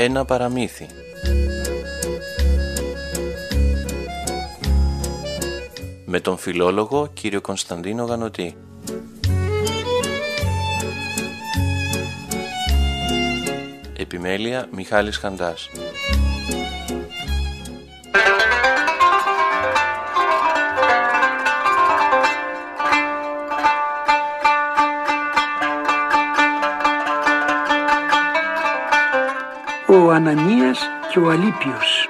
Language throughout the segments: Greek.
Ένα παραμύθι. Με τον φιλόλογο κύριο Κωνσταντίνο Γανωτή. Επιμέλεια Μιχάλης Χαντάς. Ο Ανανίας και ο Αλίπιος.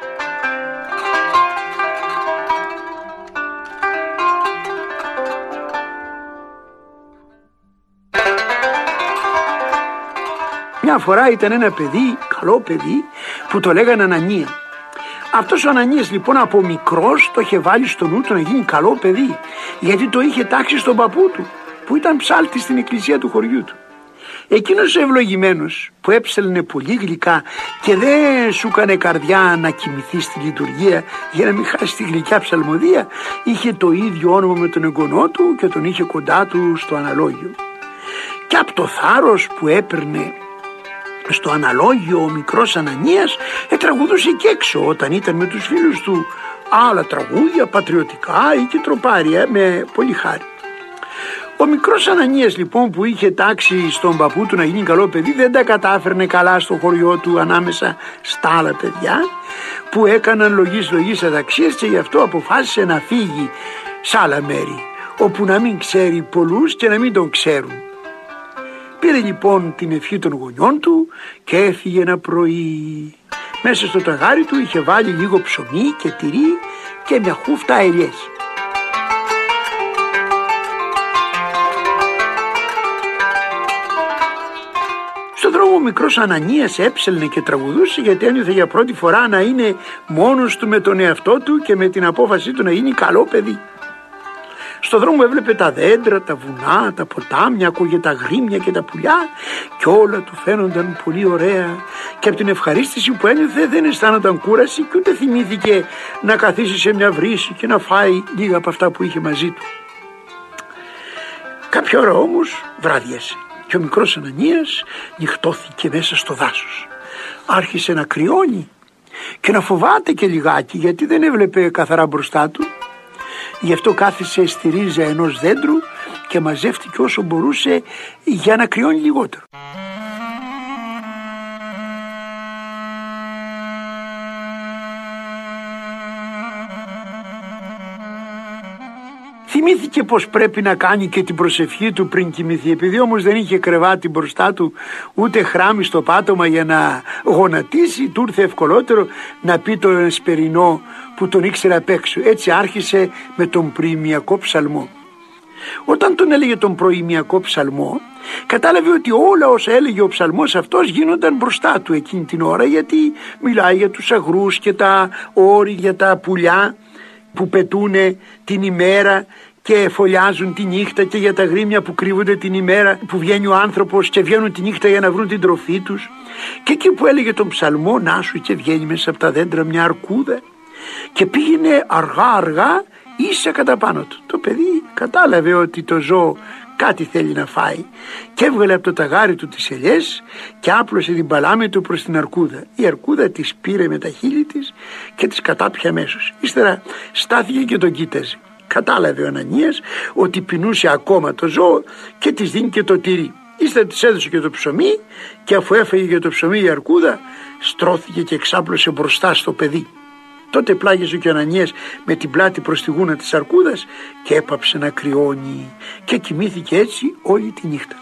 Μια φορά ήταν ένα παιδί, καλό παιδί, που το λέγανε Ανανία. Αυτός ο Ανανίας λοιπόν από μικρός το είχε βάλει στο νου του να γίνει καλό παιδί, γιατί το είχε τάξει στον παππού του, που ήταν ψάλτης στην εκκλησία του χωριού του. Εκείνος ο ευλογημένος που έψελνε πολύ γλυκά και δεν σου έκανε καρδιά να κοιμηθεί στη λειτουργία για να μην χάσει τη γλυκιά ψαλμοδία, είχε το ίδιο όνομα με τον εγγονό του και τον είχε κοντά του στο αναλόγιο. Και από το θάρρος που έπαιρνε στο αναλόγιο ο μικρός Ανανίας τραγουδούσε και έξω όταν ήταν με τους φίλους του άλλα τραγούδια πατριωτικά ή και τροπάρια με πολύ χάρη. Ο μικρός Ανανίας λοιπόν που είχε τάξει στον παππού του να γίνει καλό παιδί δεν τα κατάφερνε καλά στο χωριό του ανάμεσα στα άλλα παιδιά που έκαναν λογής αταξίες, και γι' αυτό αποφάσισε να φύγει σε άλλα μέρη όπου να μην ξέρει πολλούς και να μην τον ξέρουν. Πήρε λοιπόν την ευχή των γονιών του και έφυγε ένα πρωί. Μέσα στο ταγάρι του είχε βάλει λίγο ψωμί και τυρί και μια χούφτα ελιές. Στον δρόμο ο μικρός Ανανίας έψελνε και τραγουδούσε, γιατί ένιωθε για πρώτη φορά να είναι μόνος του με τον εαυτό του και με την απόφασή του να γίνει καλό παιδί. Στον δρόμο έβλεπε τα δέντρα, τα βουνά, τα ποτάμια, άκουγε τα γρήμια και τα πουλιά και όλα του φαίνονταν πολύ ωραία, και από την ευχαρίστηση που ένιωθε δεν αισθάνονταν κούραση και ούτε θυμήθηκε να καθίσει σε μια βρύση και να φάει λίγα από αυτά που είχε μαζί του. Κάποια ώρα όμως βράδιασε και ο μικρός Ανανίας νυχτώθηκε μέσα στο δάσος. Άρχισε να κρυώνει και να φοβάται και λιγάκι, γιατί δεν έβλεπε καθαρά μπροστά του. Γι' αυτό κάθισε στη ρίζα ενός δέντρου και μαζεύτηκε όσο μπορούσε για να κρυώνει λιγότερο. Θυμήθηκε πως πρέπει να κάνει και την προσευχή του πριν κοιμηθεί. Επειδή όμως δεν είχε κρεβάτι μπροστά του ούτε χράμι στο πάτωμα για να γονατίσει, του ήρθε ευκολότερο να πει τον εσπερινό που τον ήξερε απ' έξω. Έτσι άρχισε με τον προημιακό ψαλμό. Όταν τον έλεγε τον προημιακό ψαλμό, κατάλαβε ότι όλα όσα έλεγε ο ψαλμός αυτός γίνονταν μπροστά του εκείνη την ώρα, γιατί μιλάει για τους αγρούς και τα όρη, για τα πουλιά που πετούνε την ημέρα και φωλιάζουν τη νύχτα, και για τα γρήμια που κρύβονται την ημέρα που βγαίνει ο άνθρωπος και βγαίνουν τη νύχτα για να βρουν την τροφή τους. Και εκεί που έλεγε τον ψαλμό, να σου, και βγαίνει μέσα από τα δέντρα μια αρκούδα και πήγαινε αργά ίσα κατά πάνω του. Το παιδί κατάλαβε ότι το ζώο κάτι θέλει να φάει και έβγαλε από το ταγάρι του τις ελιές και άπλωσε την παλάμη του προς την αρκούδα. Η αρκούδα τις πήρε με τα χείλη της και τις κατάπιε αμέσως. Ύστερα στάθηκε και τον κοίταζε. Κατάλαβε ο Ανανίας ότι πεινούσε ακόμα το ζώο και της δίνει και το τυρί. Ύστερα της έδωσε και το ψωμί, και αφού έφαγε και το ψωμί η αρκούδα στρώθηκε και εξάπλωσε μπροστά στο παιδί. Τότε πλάγιζε και ο Ανανίας με την πλάτη προς τη γούνα της αρκούδας και έπαψε να κρυώνει και κοιμήθηκε έτσι όλη τη νύχτα.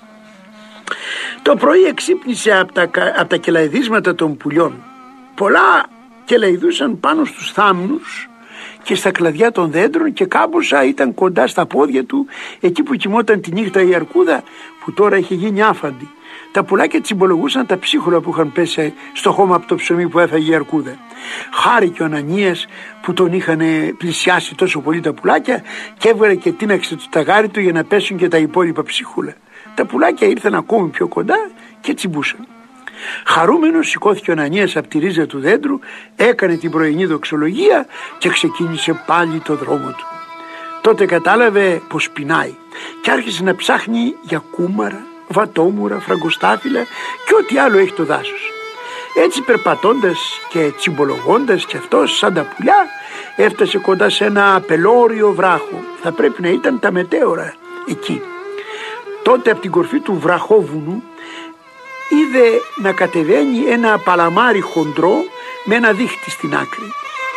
Το πρωί εξύπνησε από τα κελαηδίσματα των πουλιών. Πολλά κελαηδούσαν πάνω στους θάμνους και στα κλαδιά των δέντρων, και κάμποσα ήταν κοντά στα πόδια του, εκεί που κοιμόταν τη νύχτα η αρκούδα, που τώρα είχε γίνει άφαντη. Τα πουλάκια τσιμπολογούσαν τα ψίχουλα που είχαν πέσει στο χώμα από το ψωμί που έφαγε η αρκούδα. Χάρηκε ο Ανανίας που τον είχαν πλησιάσει τόσο πολύ τα πουλάκια και έβγαλε και τίναξε το ταγάρι του για να πέσουν και τα υπόλοιπα ψίχουλα. Τα πουλάκια ήρθαν ακόμη πιο κοντά και τσιμπούσαν. Χαρούμενος σηκώθηκε ο Ανανίας από τη ρίζα του δέντρου, έκανε την πρωινή δοξολογία και ξεκίνησε πάλι το δρόμο του. Τότε κατάλαβε πως πεινάει και άρχισε να ψάχνει για κούμαρα, βατόμουρα, φραγκοστάφυλλα και ό,τι άλλο έχει το δάσος. Έτσι περπατώντας και τσιμπολογώντας κι αυτός σαν τα πουλιά, έφτασε κοντά σε ένα απελώριο βράχο. Θα πρέπει να ήταν τα μετέωρα εκεί. Τότε από την κορφή του βραχόβουνου είδε να κατεβαίνει ένα παλαμάρι χοντρό με ένα δίχτυ στην άκρη.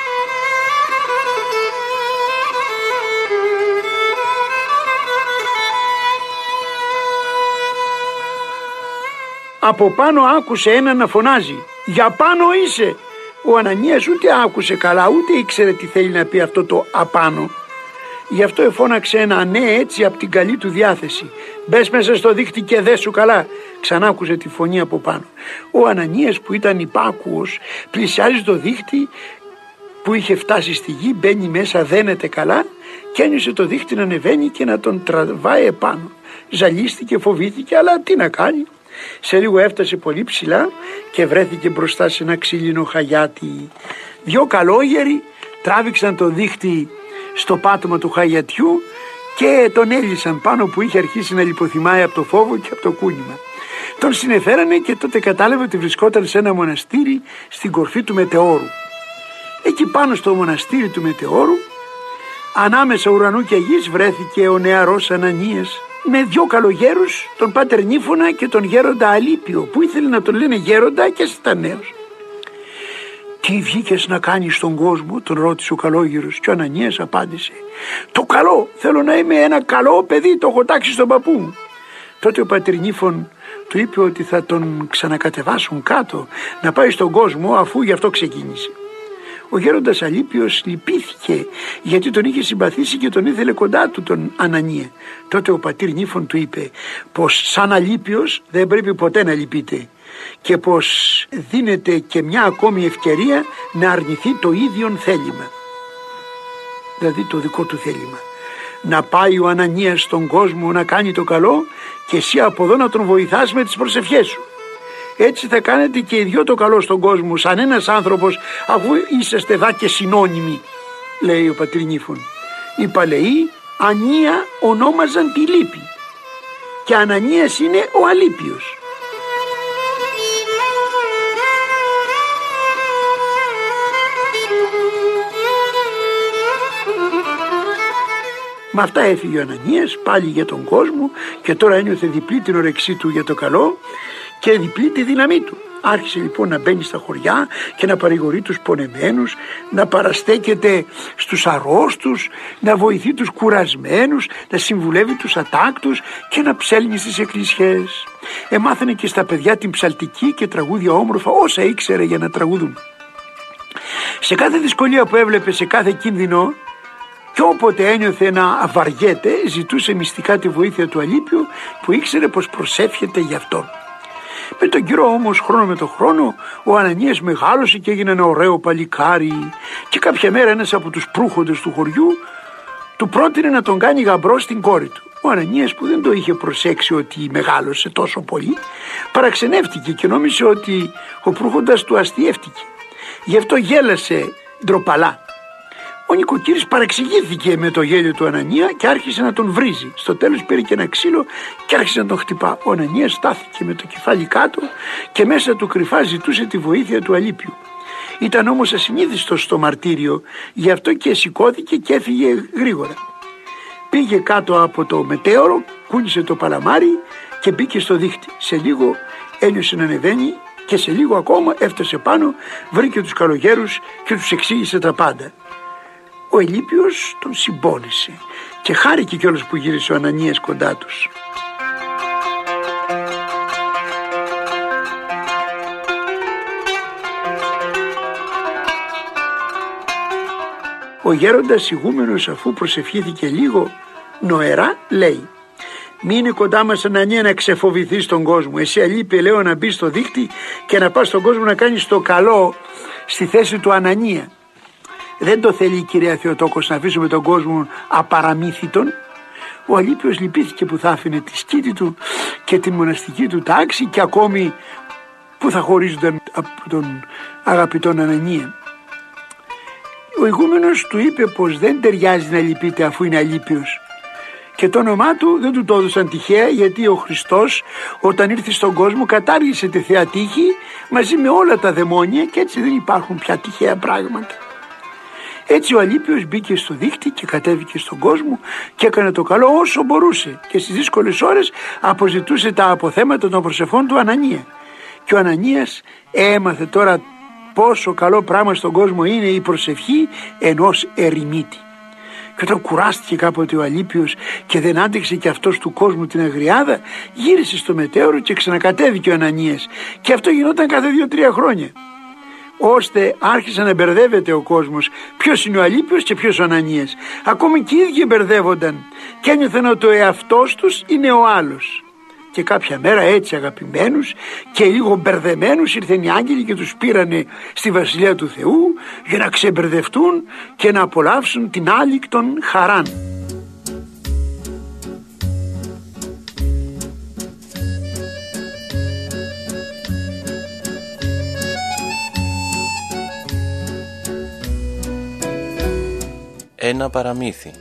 Από πάνω άκουσε έναν να φωνάζει «Για πάνω είσαι!» Ο Ανανίας ούτε άκουσε καλά, ούτε ήξερε τι θέλει να πει αυτό το «απάνω». Γι' αυτό εφώναξε ένα «ναι» έτσι από την καλή του διάθεση. «Μπες μέσα στο δίχτυ και δες καλά», ξανά άκουσε τη φωνή από πάνω. Ο Ανανίας, που ήταν υπάκουος, πλησιάζει το δίχτυ που είχε φτάσει στη γη, μπαίνει μέσα, δένεται καλά και ένιωσε το δίχτυ να ανεβαίνει και να τον τραβάει επάνω. Ζαλίστηκε, φοβήθηκε, αλλά τι να κάνει. Σε λίγο έφτασε πολύ ψηλά και βρέθηκε μπροστά σε ένα ξύλινο χαγιάτι. Δυο καλόγεροι τράβηξαν το δίχτυ στο πάτωμα του χαγιατιού και τον έλυσαν πάνω, που είχε αρχίσει να λιποθυμάει από το φόβο και από το κούνημα. Τον συνεφέρανε και τότε κατάλαβε ότι βρισκόταν σε ένα μοναστήρι στην κορφή του μετεώρου. Εκεί πάνω στο μοναστήρι του μετεώρου, ανάμεσα ουρανού και γης, βρέθηκε ο νεαρός Ανανίας με δυο καλογέρους, τον Πάτερ Νύφωνα και τον γέροντα Αλίπιο, που ήθελε να τον λένε γέροντα και ήταν νέος. «Τι βγήκες να κάνεις στον κόσμο?» τον ρώτησε ο καλόγερος, και ο Ανανίας απάντησε «Το καλό, θέλω να είμαι ένα καλό παιδί, το έχω τάξει στον παππού μου». Τότε ο Πάτερ Νύφων του είπε ότι θα τον ξανακατεβάσουν κάτω να πάει στον κόσμο, αφού γι' αυτό ξεκίνησε. Ο γέροντας Αλίπιος λυπήθηκε, γιατί τον είχε συμπαθήσει και τον ήθελε κοντά του τον Ανανία. Τότε ο πατήρ Νύφων του είπε πως σαν Αλίπιος δεν πρέπει ποτέ να λυπείτε και πως δίνεται και μια ακόμη ευκαιρία να αρνηθεί το ίδιον θέλημα, δηλαδή το δικό του θέλημα. Να πάει ο Ανανίας στον κόσμο να κάνει το καλό και εσύ από εδώ να τον βοηθάς με τις προσευχές σου. Έτσι θα κάνετε και οι δυο το καλό στον κόσμο, σαν ένας άνθρωπος, αφού είσαστε δά και συνώνυμοι, λέει ο πατήρ Νύφων. Οι παλαιοί Ανία ονόμαζαν τη λύπη και Ανανίας είναι ο Αλίπιος. Με αυτά έφυγε ο Ανανίας πάλι για τον κόσμο και τώρα ένιωθε διπλή την όρεξή του για το καλό και διπλή τη δύναμή του. Άρχισε λοιπόν να μπαίνει στα χωριά και να παρηγορεί τους πονεμένους, να παραστέκεται στους αρρώστους, να βοηθεί τους κουρασμένους, να συμβουλεύει τους ατάκτους και να ψέλνει στις εκκλησιές. Εμάθαινε και στα παιδιά την ψαλτική και τραγούδια όμορφα, όσα ήξερε για να τραγουδούν. Σε κάθε δυσκολία που έβλεπε, σε κάθε κίνδυνο, και όποτε ένιωθε να αβαριέται, ζητούσε μυστικά τη βοήθεια του Αλίπιου, που ήξερε πως προσεύχεται γι' αυτό. Με τον καιρό όμως, χρόνο με τον χρόνο, ο Ανανίας μεγάλωσε και έγινε ένα ωραίο παλικάρι και κάποια μέρα ένας από τους προύχοντες του χωριού του πρότεινε να τον κάνει γαμπρό στην κόρη του. Ο Ανανίας, που δεν το είχε προσέξει ότι μεγάλωσε τόσο πολύ, παραξενεύτηκε και νόμισε ότι ο προύχοντας του αστιεύτηκε. Γι' αυτό γέλασε ντροπαλά. Ο νοικοκύρης παρεξηγήθηκε με το γέλιο του Ανανία και άρχισε να τον βρίζει. Στο τέλος πήρε και ένα ξύλο και άρχισε να τον χτυπά. Ο Ανανίας στάθηκε με το κεφάλι κάτω και μέσα του κρυφά ζητούσε τη βοήθεια του Αλίπιου. Ήταν όμως ασυνείδητος στο μαρτύριο, γι' αυτό και σηκώθηκε και έφυγε γρήγορα. Πήγε κάτω από το μετέωρο, κούνησε το παλαμάρι και μπήκε στο δίχτυ. Σε λίγο ένιωσε να ανεβαίνει και σε λίγο ακόμα έφτασε πάνω, βρήκε τους καλογέρους και τους εξήγησε τα πάντα. Ο Αλίπιος τον συμπόνισε και χάρηκε κιόλας που γύρισε ο Ανανίας κοντά τους. Ο γέροντας ηγούμενος, αφού προσευχήθηκε λίγο νοερά, λέει: «Μείνε κοντά μας, Ανανία, να ξεφοβηθείς τον κόσμο. Εσύ, Αλίπη, λέω, να μπεις στο δίχτυ και να πας στον κόσμο να κάνεις το καλό στη θέση του Ανανία. Δεν το θέλει η κυρία Θεοτόκος να αφήσουμε τον κόσμο απαραμύθιτον». Ο Αλίπιος λυπήθηκε που θα άφηνε τη σκήτη του και τη μοναστική του τάξη και ακόμη που θα χωρίζονταν από τον αγαπητόν Ανανία. Ο ηγούμενος του είπε πως δεν ταιριάζει να λυπείται αφού είναι Αλίπιος Και το όνομά του δεν του το έδωσαν τυχαία, γιατί ο Χριστός όταν ήρθε στον κόσμο κατάργησε τη Θεία Τύχη μαζί με όλα τα δαιμόνια, και έτσι δεν υπάρχουν πια τυχαία πράγματα. Έτσι ο Αλίπιος μπήκε στο δίχτυ και κατέβηκε στον κόσμο και έκανε το καλό όσο μπορούσε, και στις δύσκολες ώρες αποζητούσε τα αποθέματα των προσευχών του Ανανία. Και ο Ανανίας έμαθε τώρα πόσο καλό πράγμα στον κόσμο είναι η προσευχή ενός ερημίτη. Και όταν κουράστηκε κάποτε ο Αλίπιος και δεν άντεξε και αυτός του κόσμου την αγριάδα, γύρισε στο μετέωρο και ξανακατέβηκε ο Ανανίας, και αυτό γινόταν κάθε 2-3 χρόνια, ώστε άρχισε να μπερδεύεται ο κόσμος ποιος είναι ο Αλίπιος και ποιος ο Ανανίας. Ακόμη και οι ίδιοι μπερδεύονταν και ένιωθαν ότι ο εαυτός τους είναι ο άλλος. Και κάποια μέρα έτσι αγαπημένους και λίγο μπερδεμένους ήρθαν οι άγγελοι και τους πήρανε στη Βασιλεία του Θεού για να ξεμπερδευτούν και να απολαύσουν την άλικτον χαράν. Ένα παραμύθι.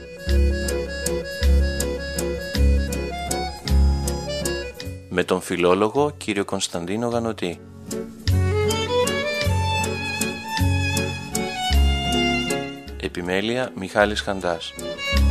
Με τον φιλόλογο κύριο Κωνσταντίνο Γανωτή. Επιμέλεια Μιχάλης Χαντάς.